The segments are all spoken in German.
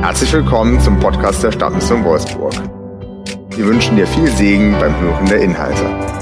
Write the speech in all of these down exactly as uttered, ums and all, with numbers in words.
Herzlich willkommen zum Podcast der Stadtmission Wolfsburg. Wir wünschen dir viel Segen beim Hören der Inhalte.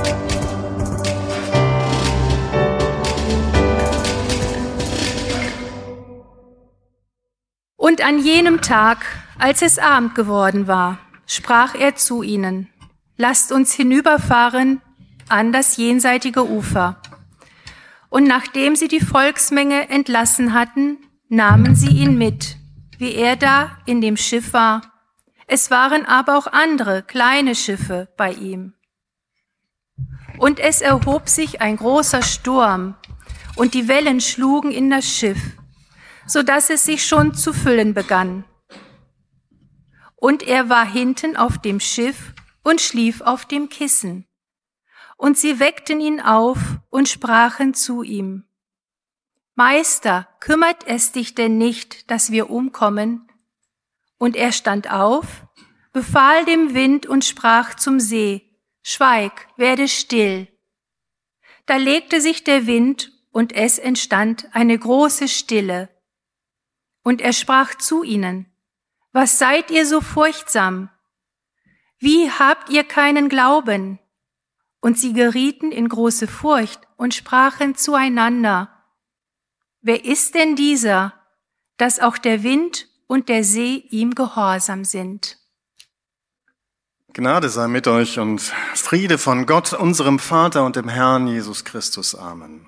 Und an jenem Tag, als es Abend geworden war, sprach er zu ihnen: Lasst uns hinüberfahren an das jenseitige Ufer. Und nachdem sie die Volksmenge entlassen hatten, nahmen sie ihn mit, wie er da in dem Schiff war. Es waren aber auch andere kleine Schiffe bei ihm. Und es erhob sich ein großer Sturm, und die Wellen schlugen in das Schiff, so dass es sich schon zu füllen begann. Und er war hinten auf dem Schiff und schlief auf dem Kissen. Und sie weckten ihn auf und sprachen zu ihm: Meister, kümmert es dich denn nicht, dass wir umkommen? Und er stand auf, befahl dem Wind und sprach zum See: Schweig, werde still. Da legte sich der Wind, und es entstand eine große Stille. Und er sprach zu ihnen: Was seid ihr so furchtsam? Wie habt ihr keinen Glauben? Und sie gerieten in große Furcht und sprachen zueinander: Wer ist denn dieser, dass auch der Wind und der See ihm gehorsam sind? Gnade sei mit euch und Friede von Gott, unserem Vater und dem Herrn Jesus Christus. Amen.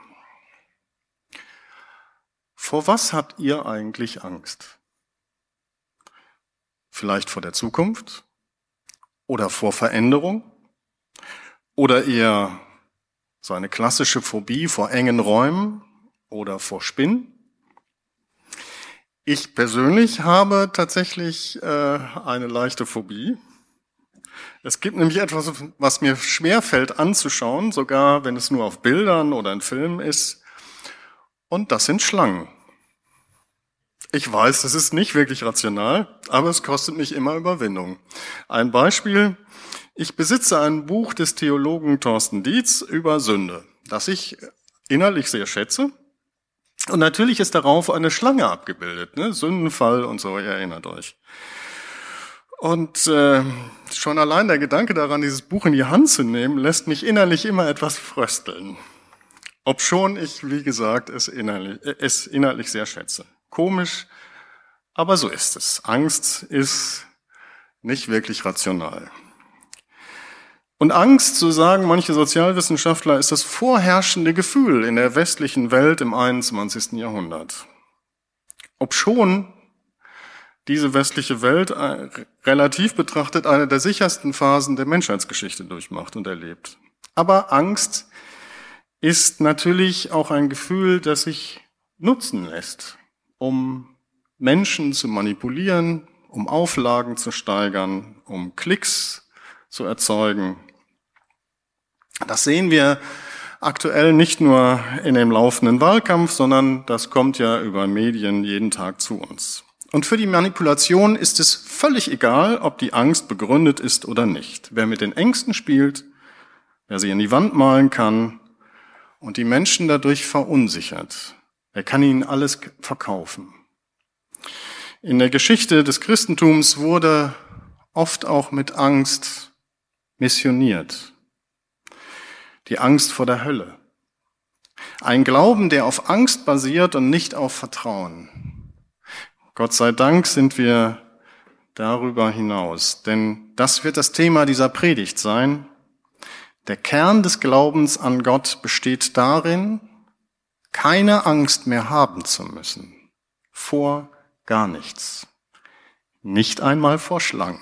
Vor was habt ihr eigentlich Angst? Vielleicht vor der Zukunft? Oder vor Veränderung? Oder eher so eine klassische Phobie vor engen Räumen? Oder vor Spinnen? Ich persönlich habe tatsächlich äh, eine leichte Phobie. Es gibt nämlich etwas, was mir schwerfällt anzuschauen, sogar wenn es nur auf Bildern oder in Filmen ist. Und das sind Schlangen. Ich weiß, das ist nicht wirklich rational, aber es kostet mich immer Überwindung. Ein Beispiel: Ich besitze ein Buch des Theologen Thorsten Dietz über Sünde, das ich innerlich sehr schätze. Und natürlich ist darauf eine Schlange abgebildet, ne? Sündenfall und so, ihr erinnert euch. Und äh, schon allein der Gedanke daran, dieses Buch in die Hand zu nehmen, lässt mich innerlich immer etwas frösteln. Obschon ich, wie gesagt, es innerlich, äh, es innerlich sehr schätze. Komisch, aber so ist es. Angst ist nicht wirklich rational. Und Angst, so sagen manche Sozialwissenschaftler, ist das vorherrschende Gefühl in der westlichen Welt im einundzwanzigsten Jahrhundert. Obschon diese westliche Welt relativ betrachtet eine der sichersten Phasen der Menschheitsgeschichte durchmacht und erlebt. Aber Angst ist natürlich auch ein Gefühl, das sich nutzen lässt, um Menschen zu manipulieren, um Auflagen zu steigern, um Klicks zu erzeugen. Das sehen wir aktuell nicht nur in dem laufenden Wahlkampf, sondern das kommt ja über Medien jeden Tag zu uns. Und für die Manipulation ist es völlig egal, ob die Angst begründet ist oder nicht. Wer mit den Ängsten spielt, wer sie an die Wand malen kann und die Menschen dadurch verunsichert, der kann ihnen alles verkaufen. In der Geschichte des Christentums wurde oft auch mit Angst missioniert. Die Angst vor der Hölle. Ein Glauben, der auf Angst basiert und nicht auf Vertrauen. Gott sei Dank sind wir darüber hinaus, denn das wird das Thema dieser Predigt sein. Der Kern des Glaubens an Gott besteht darin, keine Angst mehr haben zu müssen. Vor gar nichts. Nicht einmal vor Schlangen.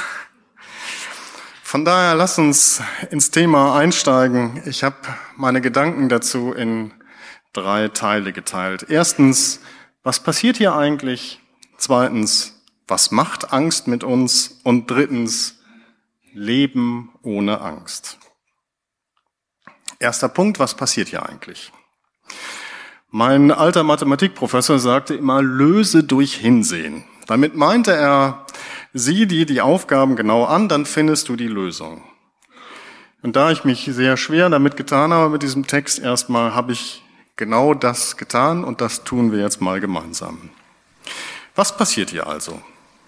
Von daher lass uns ins Thema einsteigen. Ich habe meine Gedanken dazu in drei Teile geteilt. Erstens, was passiert hier eigentlich? Zweitens, was macht Angst mit uns? Und drittens, Leben ohne Angst. Erster Punkt, was passiert hier eigentlich? Mein alter Mathematikprofessor sagte immer, löse durch Hinsehen. Damit meinte er, sieh dir die Aufgaben genau an, dann findest du die Lösung. Und da ich mich sehr schwer damit getan habe mit diesem Text erstmal, habe ich genau das getan und das tun wir jetzt mal gemeinsam. Was passiert hier also?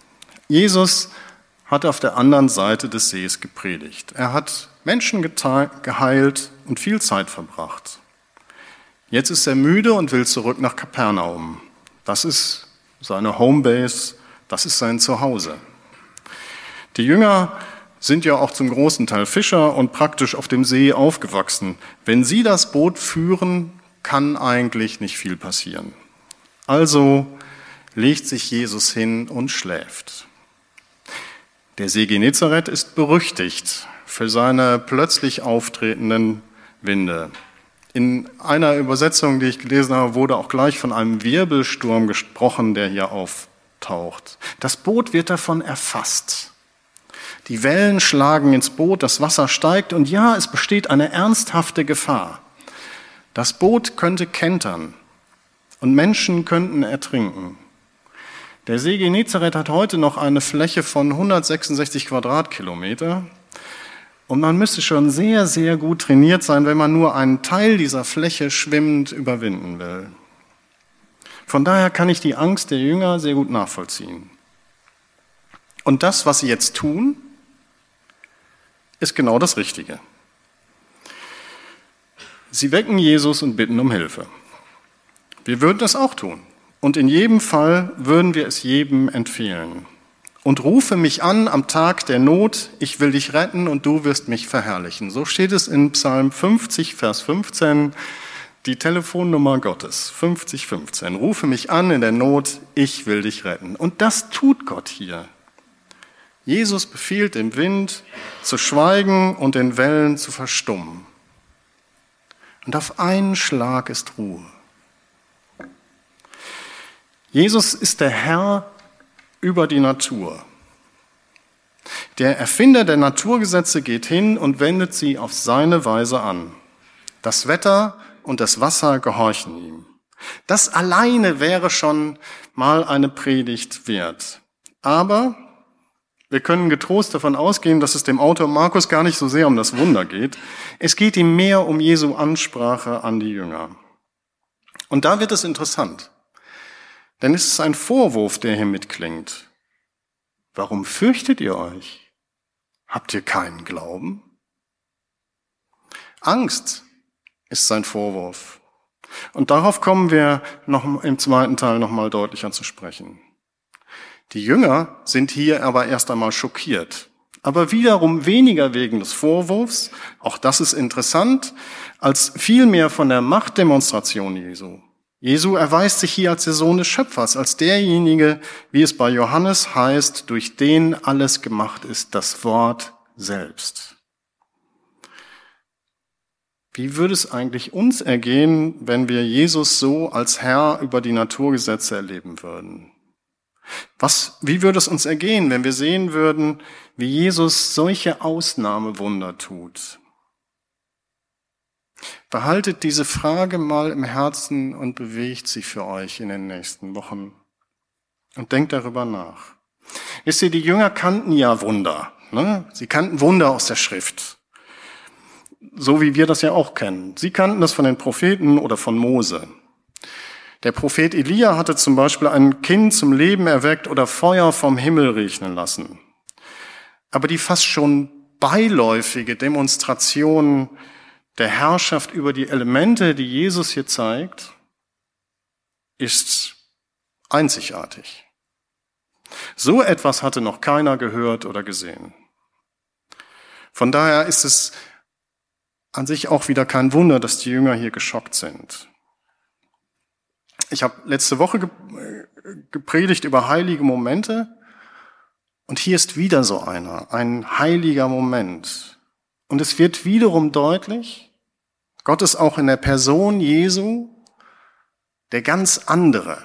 Jesus hat auf der anderen Seite des Sees gepredigt. Er hat Menschen geheilt und viel Zeit verbracht. Jetzt ist er müde und will zurück nach Kapernaum. Das ist seine Homebase, das ist sein Zuhause. Die Jünger sind ja auch zum großen Teil Fischer und praktisch auf dem See aufgewachsen. Wenn sie das Boot führen, kann eigentlich nicht viel passieren. Also legt sich Jesus hin und schläft. Der See Genezareth ist berüchtigt für seine plötzlich auftretenden Winde. In einer Übersetzung, die ich gelesen habe, wurde auch gleich von einem Wirbelsturm gesprochen, der hier auftaucht. Das Boot wird davon erfasst. Die Wellen schlagen ins Boot, das Wasser steigt und ja, es besteht eine ernsthafte Gefahr. Das Boot könnte kentern und Menschen könnten ertrinken. Der See Genezareth hat heute noch eine Fläche von hundertsechsundsechzig Quadratkilometer und man müsste schon sehr, sehr gut trainiert sein, wenn man nur einen Teil dieser Fläche schwimmend überwinden will. Von daher kann ich die Angst der Jünger sehr gut nachvollziehen. Und das, was sie jetzt tun, ist genau das Richtige. Sie wecken Jesus und bitten um Hilfe. Wir würden das auch tun. Und in jedem Fall würden wir es jedem empfehlen. Und rufe mich an am Tag der Not, ich will dich retten und du wirst mich verherrlichen. So steht es in Psalm fünfzig, Vers fünfzehn, die Telefonnummer Gottes, fünfzig fünfzehn. Rufe mich an in der Not, ich will dich retten. Und das tut Gott hier. Jesus befiehlt dem Wind zu schweigen und den Wellen zu verstummen. Und auf einen Schlag ist Ruhe. Jesus ist der Herr über die Natur. Der Erfinder der Naturgesetze geht hin und wendet sie auf seine Weise an. Das Wetter und das Wasser gehorchen ihm. Das alleine wäre schon mal eine Predigt wert. Aber wir können getrost davon ausgehen, dass es dem Autor Markus gar nicht so sehr um das Wunder geht. Es geht ihm mehr um Jesu Ansprache an die Jünger. Und da wird es interessant. Denn es ist ein Vorwurf, der hier mitklingt. Warum fürchtet ihr euch? Habt ihr keinen Glauben? Angst ist sein Vorwurf. Und darauf kommen wir noch im zweiten Teil noch mal deutlicher zu sprechen. Die Jünger sind hier aber erst einmal schockiert. Aber wiederum weniger wegen des Vorwurfs, auch das ist interessant, als vielmehr von der Machtdemonstration Jesu. Jesu erweist sich hier als der Sohn des Schöpfers, als derjenige, wie es bei Johannes heißt, durch den alles gemacht ist, das Wort selbst. Wie würde es eigentlich uns ergehen, wenn wir Jesus so als Herr über die Naturgesetze erleben würden? Was, wie würde es uns ergehen, wenn wir sehen würden, wie Jesus solche Ausnahmewunder tut? Behaltet diese Frage mal im Herzen und bewegt sie für euch in den nächsten Wochen. Und denkt darüber nach. Wisst ihr, die Jünger kannten ja Wunder. Ne? Sie kannten Wunder aus der Schrift. So wie wir das ja auch kennen. Sie kannten das von den Propheten oder von Mose. Der Prophet Elia hatte zum Beispiel ein Kind zum Leben erweckt oder Feuer vom Himmel regnen lassen. Aber die fast schon beiläufige Demonstration der Herrschaft über die Elemente, die Jesus hier zeigt, ist einzigartig. So etwas hatte noch keiner gehört oder gesehen. Von daher ist es an sich auch wieder kein Wunder, dass die Jünger hier geschockt sind. Ich habe letzte Woche gepredigt über heilige Momente und hier ist wieder so einer, ein heiliger Moment. Und es wird wiederum deutlich, Gott ist auch in der Person Jesu der ganz andere.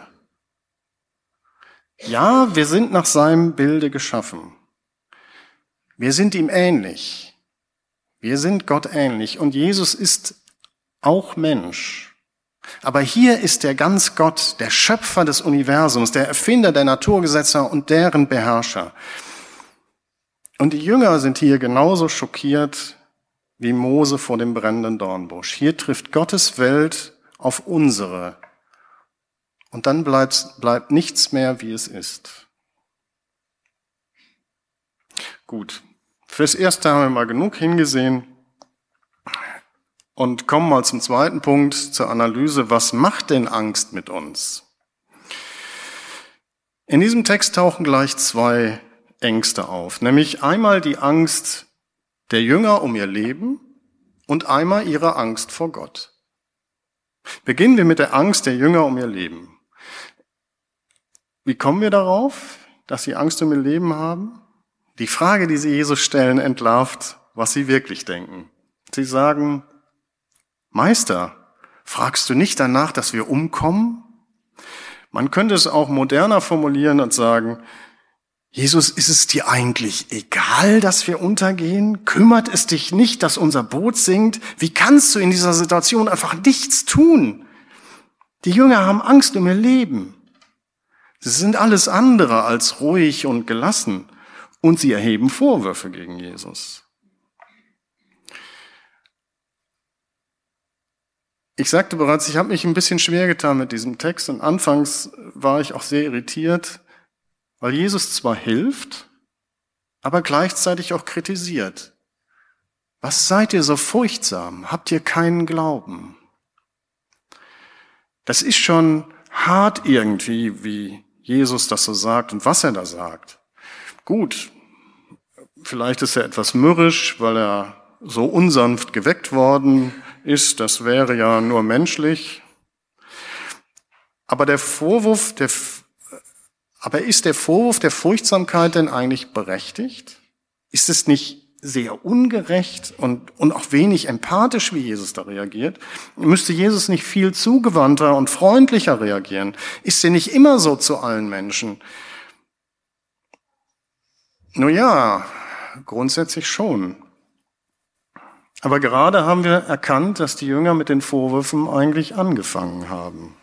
Ja, wir sind nach seinem Bilde geschaffen. Wir sind ihm ähnlich. Wir sind Gott ähnlich und Jesus ist auch Mensch. Aber hier ist der ganz Gott, der Schöpfer des Universums, der Erfinder der Naturgesetze und deren Beherrscher. Und die Jünger sind hier genauso schockiert wie Mose vor dem brennenden Dornbusch. Hier trifft Gottes Welt auf unsere. Und dann bleibt, bleibt nichts mehr, wie es ist. Gut, fürs Erste haben wir mal genug hingesehen und kommen mal zum zweiten Punkt, zur Analyse. Was macht denn Angst mit uns? In diesem Text tauchen gleich zwei Ängste auf, nämlich einmal die Angst der Jünger um ihr Leben und einmal ihre Angst vor Gott. Beginnen wir mit der Angst der Jünger um ihr Leben. Wie kommen wir darauf, dass sie Angst um ihr Leben haben? Die Frage, die sie Jesus stellen, entlarvt, was sie wirklich denken. Sie sagen, Meister, fragst du nicht danach, dass wir umkommen? Man könnte es auch moderner formulieren und sagen, Jesus, ist es dir eigentlich egal, dass wir untergehen? Kümmert es dich nicht, dass unser Boot sinkt? Wie kannst du in dieser Situation einfach nichts tun? Die Jünger haben Angst um ihr Leben. Sie sind alles andere als ruhig und gelassen und sie erheben Vorwürfe gegen Jesus. Ich sagte bereits, ich habe mich ein bisschen schwer getan mit diesem Text und anfangs war ich auch sehr irritiert, weil Jesus zwar hilft, aber gleichzeitig auch kritisiert. Was seid ihr so furchtsam? Habt ihr keinen Glauben? Das ist schon hart irgendwie, wie Jesus das so sagt und was er da sagt. Gut, vielleicht ist er etwas mürrisch, weil er so unsanft geweckt worden ist. Das wäre ja nur menschlich. Aber der Vorwurf, der Aber ist der Vorwurf der Furchtsamkeit denn eigentlich berechtigt? Ist es nicht sehr ungerecht und, und auch wenig empathisch, wie Jesus da reagiert? Müsste Jesus nicht viel zugewandter und freundlicher reagieren? Ist er nicht immer so zu allen Menschen? Nun ja, grundsätzlich schon. Aber gerade haben wir erkannt, dass die Jünger mit den Vorwürfen eigentlich angefangen haben.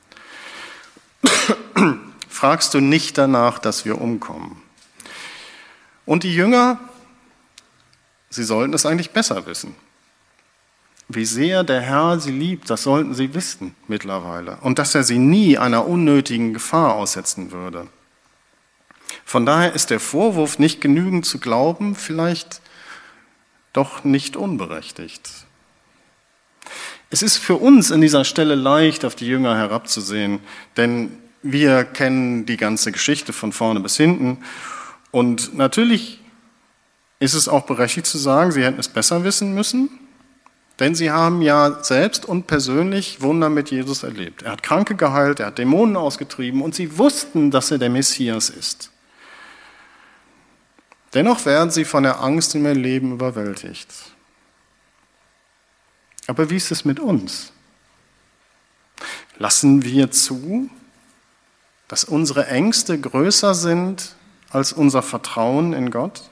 Fragst du nicht danach, dass wir umkommen? Und die Jünger, sie sollten es eigentlich besser wissen. Wie sehr der Herr sie liebt, das sollten sie wissen mittlerweile. Und dass er sie nie einer unnötigen Gefahr aussetzen würde. Von daher ist der Vorwurf, nicht genügend zu glauben, vielleicht doch nicht unberechtigt. Es ist für uns in dieser Stelle leicht, auf die Jünger herabzusehen, denn wir kennen die ganze Geschichte von vorne bis hinten. Und natürlich ist es auch berechtigt zu sagen, sie hätten es besser wissen müssen, denn sie haben ja selbst und persönlich Wunder mit Jesus erlebt. Er hat Kranke geheilt, er hat Dämonen ausgetrieben und sie wussten, dass er der Messias ist. Dennoch werden sie von der Angst in ihr Leben überwältigt. Aber wie ist es mit uns? Lassen wir zu, dass unsere Ängste größer sind als unser Vertrauen in Gott?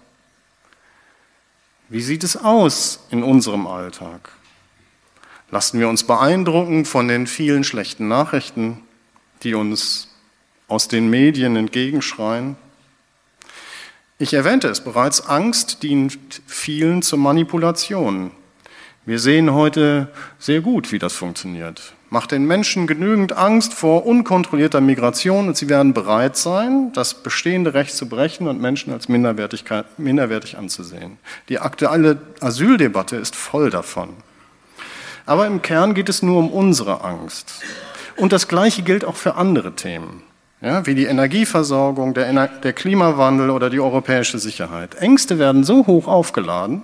Wie sieht es aus in unserem Alltag? Lassen wir uns beeindrucken von den vielen schlechten Nachrichten, die uns aus den Medien entgegenschreien? Ich erwähnte es bereits, Angst dient vielen zur Manipulation. Wir sehen heute sehr gut, wie das funktioniert. Macht den Menschen genügend Angst vor unkontrollierter Migration und sie werden bereit sein, das bestehende Recht zu brechen und Menschen als minderwertig anzusehen. Die aktuelle Asyldebatte ist voll davon. Aber im Kern geht es nur um unsere Angst. Und das Gleiche gilt auch für andere Themen, ja, wie die Energieversorgung, der, Ener- der Klimawandel oder die europäische Sicherheit. Ängste werden so hoch aufgeladen,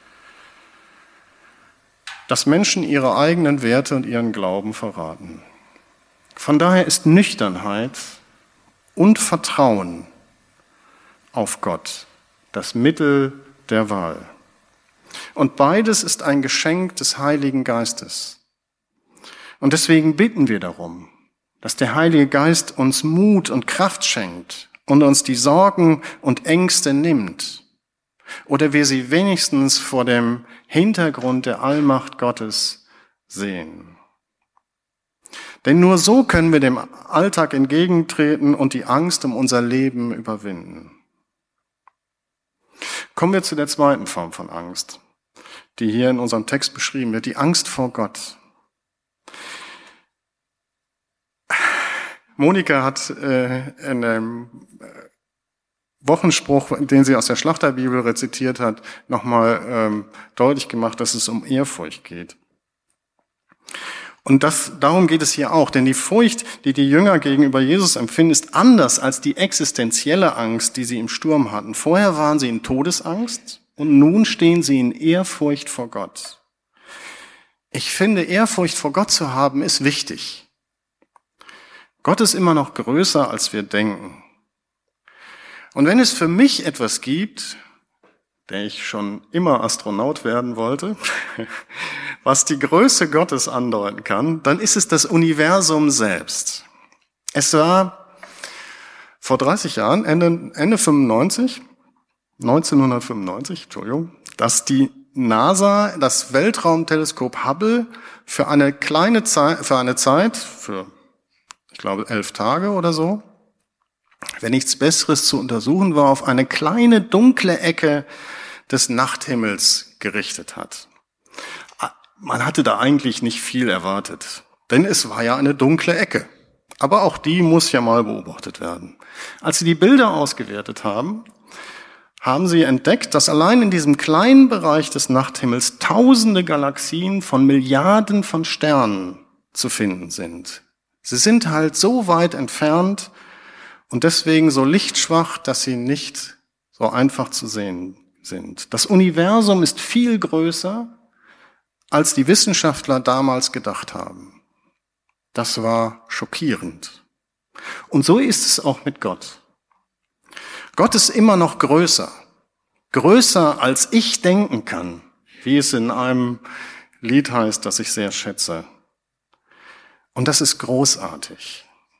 dass Menschen ihre eigenen Werte und ihren Glauben verraten. Von daher ist Nüchternheit und Vertrauen auf Gott das Mittel der Wahl. Und beides ist ein Geschenk des Heiligen Geistes. Und deswegen bitten wir darum, dass der Heilige Geist uns Mut und Kraft schenkt und uns die Sorgen und Ängste nimmt. Oder wir sie wenigstens vor dem Hintergrund der Allmacht Gottes sehen. Denn nur so können wir dem Alltag entgegentreten und die Angst um unser Leben überwinden. Kommen wir zu der zweiten Form von Angst, die hier in unserem Text beschrieben wird, die Angst vor Gott. Monika hat äh, in einem Wochenspruch, den sie aus der Schlachterbibel rezitiert hat, nochmal ähm, deutlich gemacht, dass es um Ehrfurcht geht. Und das, darum geht es hier auch, denn die Furcht, die die Jünger gegenüber Jesus empfinden, ist anders als die existenzielle Angst, die sie im Sturm hatten. Vorher waren sie in Todesangst und nun stehen sie in Ehrfurcht vor Gott. Ich finde, Ehrfurcht vor Gott zu haben, ist wichtig. Gott ist immer noch größer, als wir denken. Und wenn es für mich etwas gibt, der ich schon immer Astronaut werden wollte, was die Größe Gottes andeuten kann, dann ist es das Universum selbst. Es war vor dreißig Jahren, Ende, Ende fünfundneunzig, neunzehnhundertfünfundneunzig, Entschuldigung, dass die NASA das Weltraumteleskop Hubble für eine kleine Zeit, für eine Zeit, für, ich glaube, elf Tage oder so, wenn nichts Besseres zu untersuchen war, auf eine kleine dunkle Ecke des Nachthimmels gerichtet hat. Man hatte da eigentlich nicht viel erwartet, denn es war ja eine dunkle Ecke. Aber auch die muss ja mal beobachtet werden. Als sie die Bilder ausgewertet haben, haben sie entdeckt, dass allein in diesem kleinen Bereich des Nachthimmels tausende Galaxien von Milliarden von Sternen zu finden sind. Sie sind halt so weit entfernt und deswegen so lichtschwach, dass sie nicht so einfach zu sehen sind. Das Universum ist viel größer, als die Wissenschaftler damals gedacht haben. Das war schockierend. Und so ist es auch mit Gott. Gott ist immer noch größer. Größer, als ich denken kann, wie es in einem Lied heißt, das ich sehr schätze. Und das ist großartig.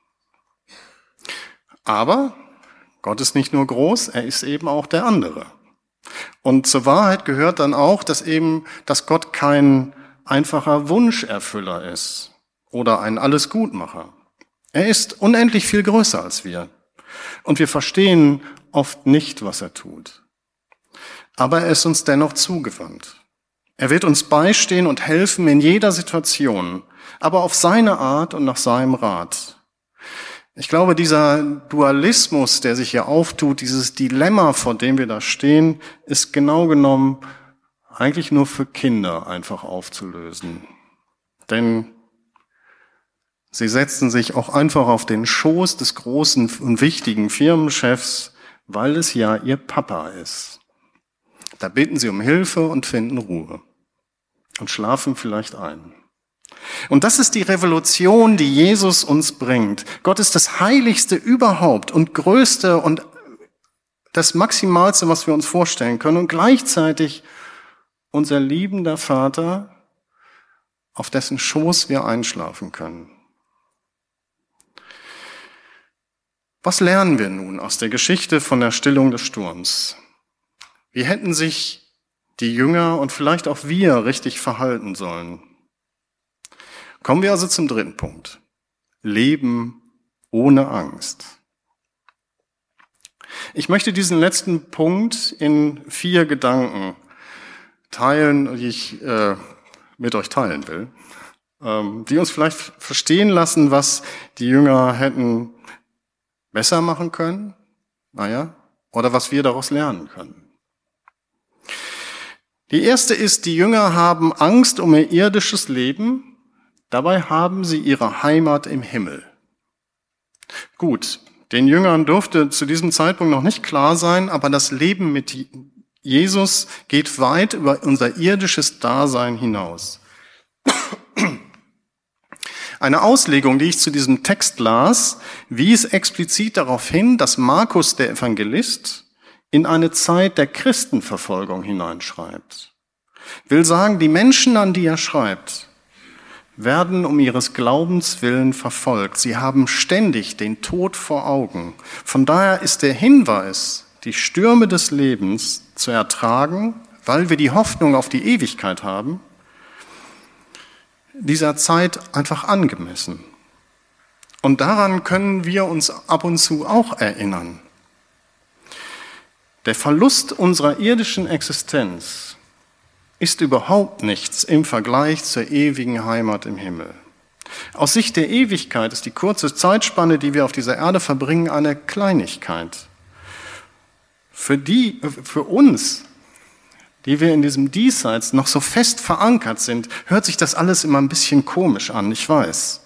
Aber Gott ist nicht nur groß, er ist eben auch der andere. Und zur Wahrheit gehört dann auch, dass eben, dass Gott kein einfacher Wunscherfüller ist oder ein Allesgutmacher. Er ist unendlich viel größer als wir. Und wir verstehen oft nicht, was er tut. Aber er ist uns dennoch zugewandt. Er wird uns beistehen und helfen in jeder Situation, aber auf seine Art und nach seinem Rat. Ich glaube, dieser Dualismus, der sich hier auftut, dieses Dilemma, vor dem wir da stehen, ist genau genommen eigentlich nur für Kinder einfach aufzulösen. Denn sie setzen sich auch einfach auf den Schoß des großen und wichtigen Firmenchefs, weil es ja ihr Papa ist. Da bitten sie um Hilfe und finden Ruhe und schlafen vielleicht ein. Und das ist die Revolution, die Jesus uns bringt. Gott ist das Heiligste überhaupt und Größte und das Maximalste, was wir uns vorstellen können und gleichzeitig unser liebender Vater, auf dessen Schoß wir einschlafen können. Was lernen wir nun aus der Geschichte von der Stillung des Sturms? Wie hätten sich die Jünger und vielleicht auch wir richtig verhalten sollen? Kommen wir also zum dritten Punkt. Leben ohne Angst. Ich möchte diesen letzten Punkt in vier Gedanken teilen, die ich äh, mit euch teilen will, ähm, die uns vielleicht verstehen lassen, was die Jünger hätten besser machen können, naja, oder was wir daraus lernen können. Die erste ist, die Jünger haben Angst um ihr irdisches Leben. Dabei haben sie ihre Heimat im Himmel. Gut, den Jüngern durfte zu diesem Zeitpunkt noch nicht klar sein, aber das Leben mit Jesus geht weit über unser irdisches Dasein hinaus. Eine Auslegung, die ich zu diesem Text las, wies explizit darauf hin, dass Markus, der Evangelist, in eine Zeit der Christenverfolgung hineinschreibt. Will sagen, die Menschen, an die er schreibt, werden um ihres Glaubens willen verfolgt. Sie haben ständig den Tod vor Augen. Von daher ist der Hinweis, die Stürme des Lebens zu ertragen, weil wir die Hoffnung auf die Ewigkeit haben, dieser Zeit einfach angemessen. Und daran können wir uns ab und zu auch erinnern. Der Verlust unserer irdischen Existenz ist überhaupt nichts im Vergleich zur ewigen Heimat im Himmel. Aus Sicht der Ewigkeit ist die kurze Zeitspanne, die wir auf dieser Erde verbringen, eine Kleinigkeit. Für die, für uns, die wir in diesem Diesseits noch so fest verankert sind, hört sich das alles immer ein bisschen komisch an, ich weiß.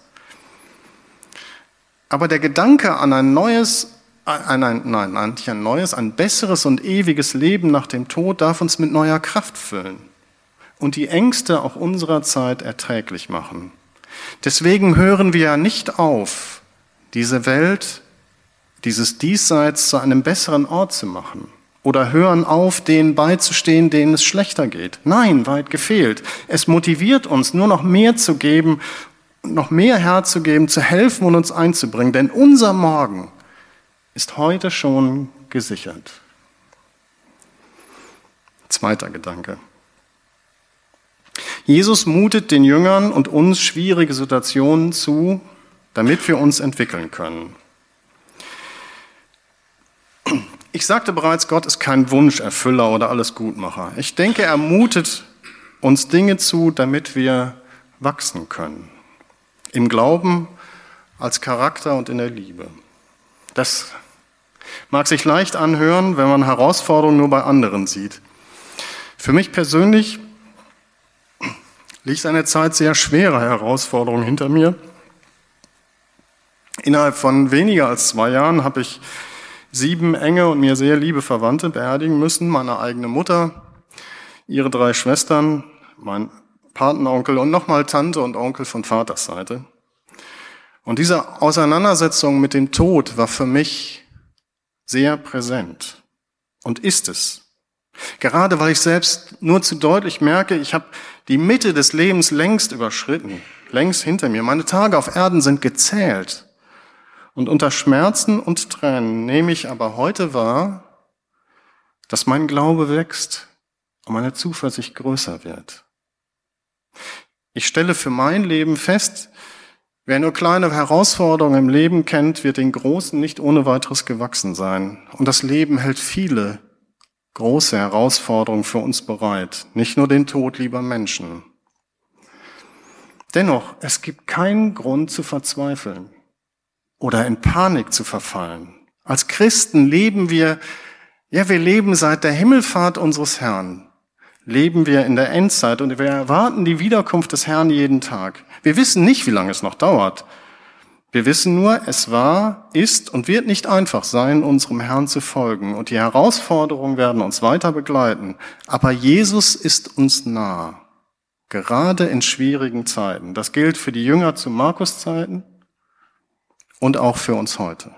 Aber der Gedanke an ein neues, an ein, nein, nicht ein neues, ein besseres und ewiges Leben nach dem Tod darf uns mit neuer Kraft füllen und die Ängste auch unserer Zeit erträglich machen. Deswegen hören wir ja nicht auf, diese Welt, dieses Diesseits zu einem besseren Ort zu machen. Oder hören auf, denen beizustehen, denen es schlechter geht. Nein, weit gefehlt. Es motiviert uns, nur noch mehr zu geben, noch mehr herzugeben, zu helfen und uns einzubringen. Denn unser Morgen ist heute schon gesichert. Zweiter Gedanke. Jesus mutet den Jüngern und uns schwierige Situationen zu, damit wir uns entwickeln können. Ich sagte bereits, Gott ist kein Wunscherfüller oder Allesgutmacher. Ich denke, er mutet uns Dinge zu, damit wir wachsen können. Im Glauben, als Charakter und in der Liebe. Das mag sich leicht anhören, wenn man Herausforderungen nur bei anderen sieht. Für mich persönlich liegt eine Zeit sehr schwerer Herausforderungen hinter mir. Innerhalb von weniger als zwei Jahren habe ich sieben enge und mir sehr liebe Verwandte beerdigen müssen. Meine eigene Mutter, ihre drei Schwestern, mein Patenonkel und nochmal Tante und Onkel von Vaters Seite. Und diese Auseinandersetzung mit dem Tod war für mich sehr präsent und ist es. Gerade weil ich selbst nur zu deutlich merke, ich habe die Mitte des Lebens längst überschritten, längst hinter mir. Meine Tage auf Erden sind gezählt. Und unter Schmerzen und Tränen nehme ich aber heute wahr, dass mein Glaube wächst und meine Zuversicht größer wird. Ich stelle für mein Leben fest, wer nur kleine Herausforderungen im Leben kennt, wird den großen nicht ohne weiteres gewachsen sein. Und das Leben hält viele große Herausforderungen für uns bereit, nicht nur den Tod lieber Menschen. Dennoch, es gibt keinen Grund zu verzweifeln oder in Panik zu verfallen. Als Christen leben wir, ja, wir leben seit der Himmelfahrt unseres Herrn, leben wir in der Endzeit und wir erwarten die Wiederkunft des Herrn jeden Tag. Wir wissen nicht, wie lange es noch dauert. Wir wissen nur, es war, ist und wird nicht einfach sein, unserem Herrn zu folgen. Und die Herausforderungen werden uns weiter begleiten. Aber Jesus ist uns nah, gerade in schwierigen Zeiten. Das gilt für die Jünger zu Markus-Zeiten und auch für uns heute.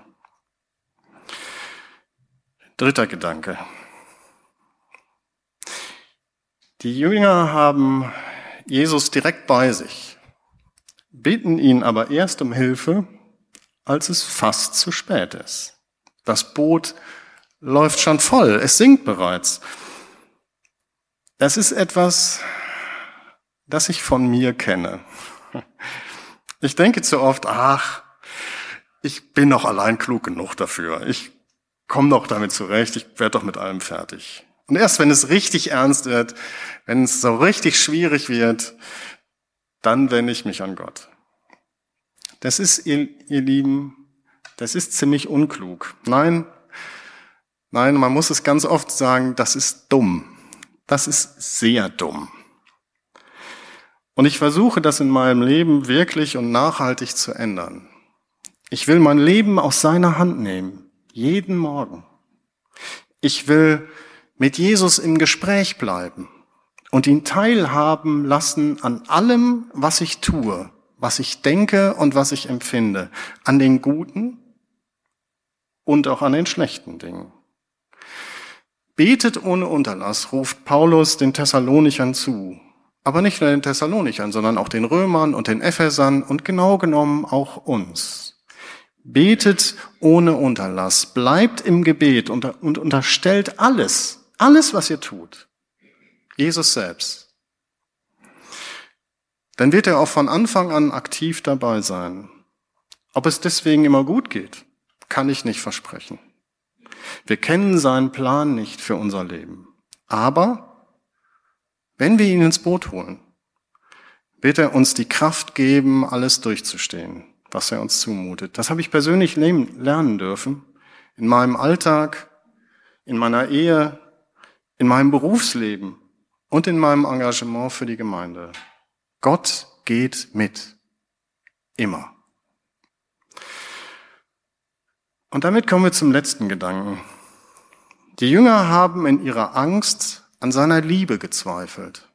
Dritter Gedanke. Die Jünger haben Jesus direkt bei sich, bitten ihn aber erst um Hilfe, als es fast zu spät ist. Das Boot läuft schon voll, es sinkt bereits. Das ist etwas, das ich von mir kenne. Ich denke zu oft, ach, ich bin doch allein klug genug dafür. Ich komme doch damit zurecht, ich werde doch mit allem fertig. Und erst wenn es richtig ernst wird, wenn es so richtig schwierig wird, dann wende ich mich an Gott. Das ist, ihr, ihr Lieben, das ist ziemlich unklug. Nein, nein, man muss es ganz oft sagen, das ist dumm. Das ist sehr dumm. Und ich versuche das in meinem Leben wirklich und nachhaltig zu ändern. Ich will mein Leben aus seiner Hand nehmen, jeden Morgen. Ich will mit Jesus im Gespräch bleiben und ihn teilhaben lassen an allem, was ich tue, was ich denke und was ich empfinde, an den guten und auch an den schlechten Dingen. Betet ohne Unterlass, ruft Paulus den Thessalonichern zu. Aber nicht nur den Thessalonichern, sondern auch den Römern und den Ephesern und genau genommen auch uns. Betet ohne Unterlass, bleibt im Gebet und unterstellt alles, alles, was ihr tut, Jesus selbst. Dann wird er auch von Anfang an aktiv dabei sein. Ob es deswegen immer gut geht, kann ich nicht versprechen. Wir kennen seinen Plan nicht für unser Leben. Aber wenn wir ihn ins Boot holen, wird er uns die Kraft geben, alles durchzustehen, was er uns zumutet. Das habe ich persönlich lernen dürfen, in meinem Alltag, in meiner Ehe, in meinem Berufsleben und in meinem Engagement für die Gemeinde. Gott geht mit. Immer. Und damit kommen wir zum letzten Gedanken. Die Jünger haben in ihrer Angst an seiner Liebe gezweifelt.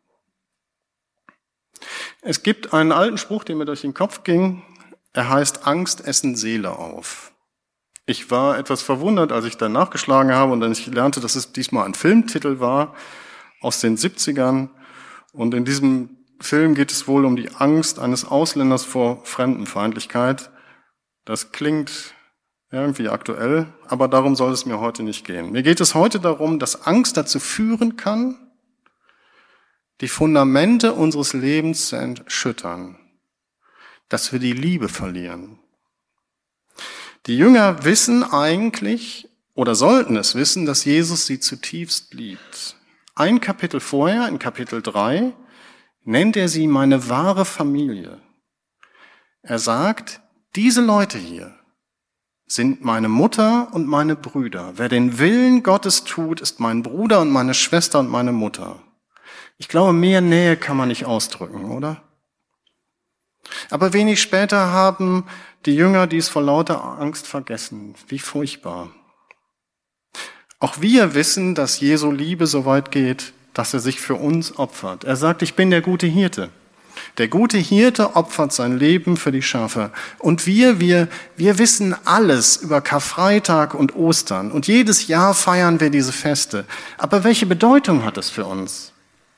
Es gibt einen alten Spruch, der mir durch den Kopf ging. Er heißt, Angst essen Seele auf. Ich war etwas verwundert, als ich dann nachgeschlagen habe und dann ich lernte, dass es diesmal ein Filmtitel war aus den siebzigern. Und in diesem Film geht es wohl um die Angst eines Ausländers vor Fremdenfeindlichkeit. Das klingt irgendwie aktuell, aber darum soll es mir heute nicht gehen. Mir geht es heute darum, dass Angst dazu führen kann, die Fundamente unseres Lebens zu erschüttern, dass wir die Liebe verlieren. Die Jünger wissen eigentlich oder sollten es wissen, dass Jesus sie zutiefst liebt. Ein Kapitel vorher, in Kapitel drei, nennt er sie meine wahre Familie. Er sagt, diese Leute hier sind meine Mutter und meine Brüder. Wer den Willen Gottes tut, ist mein Bruder und meine Schwester und meine Mutter. Ich glaube, mehr Nähe kann man nicht ausdrücken, oder? Aber wenig später haben die Jünger dies vor lauter Angst vergessen. Wie furchtbar. Auch wir wissen, dass Jesu Liebe so weit geht, dass er sich für uns opfert. Er sagt, ich bin der gute Hirte. Der gute Hirte opfert sein Leben für die Schafe. Und wir, wir, wir wissen alles über Karfreitag und Ostern. Und jedes Jahr feiern wir diese Feste. Aber welche Bedeutung hat es für uns,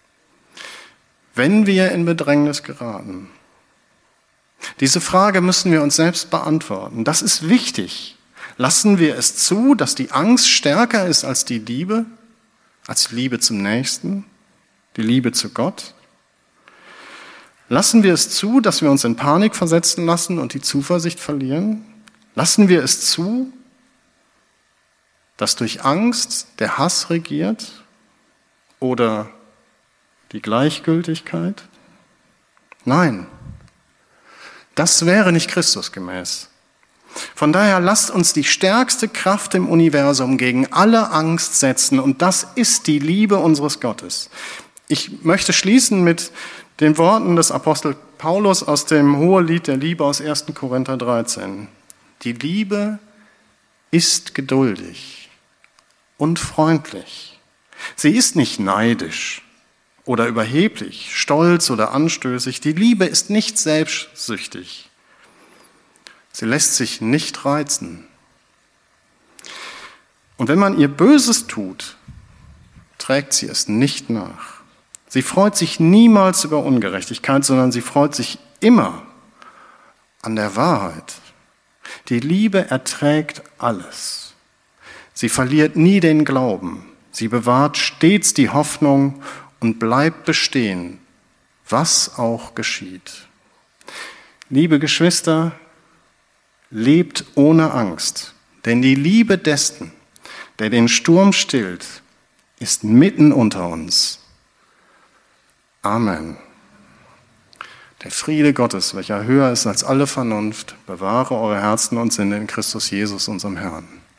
wenn wir in Bedrängnis geraten? Diese Frage müssen wir uns selbst beantworten. Das ist wichtig. Lassen wir es zu, dass die Angst stärker ist als die Liebe, als die Liebe zum Nächsten, die Liebe zu Gott? Lassen wir es zu, dass wir uns in Panik versetzen lassen und die Zuversicht verlieren? Lassen wir es zu, dass durch Angst der Hass regiert oder die Gleichgültigkeit? Nein, das wäre nicht Christusgemäß. Von daher lasst uns die stärkste Kraft im Universum gegen alle Angst setzen und das ist die Liebe unseres Gottes. Ich möchte schließen mit den Worten des Apostel Paulus aus dem Hohelied der Liebe aus ersten Korinther dreizehn. Die Liebe ist geduldig und freundlich. Sie ist nicht neidisch oder überheblich, stolz oder anstößig. Die Liebe ist nicht selbstsüchtig. Sie lässt sich nicht reizen. Und wenn man ihr Böses tut, trägt sie es nicht nach. Sie freut sich niemals über Ungerechtigkeit, sondern sie freut sich immer an der Wahrheit. Die Liebe erträgt alles. Sie verliert nie den Glauben. Sie bewahrt stets die Hoffnung und bleibt bestehen, was auch geschieht. Liebe Geschwister, lebt ohne Angst, denn die Liebe dessen, der den Sturm stillt, ist mitten unter uns. Amen. Der Friede Gottes, welcher höher ist als alle Vernunft, bewahre eure Herzen und Sinne in Christus Jesus, unserem Herrn.